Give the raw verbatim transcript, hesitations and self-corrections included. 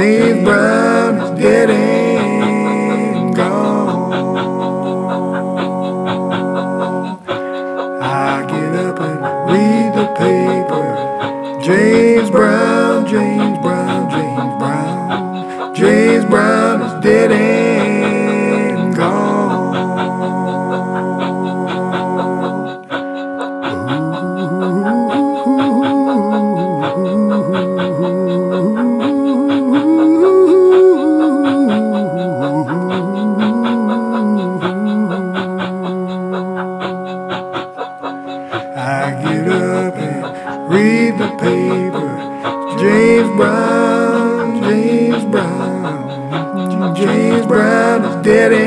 James Brown is dead and gone. I get up and read the paper. James Brown, James Brown, James Brown. James Brown is dead and gone. I get up and read the paper. James Brown, James Brown, James Brown is dead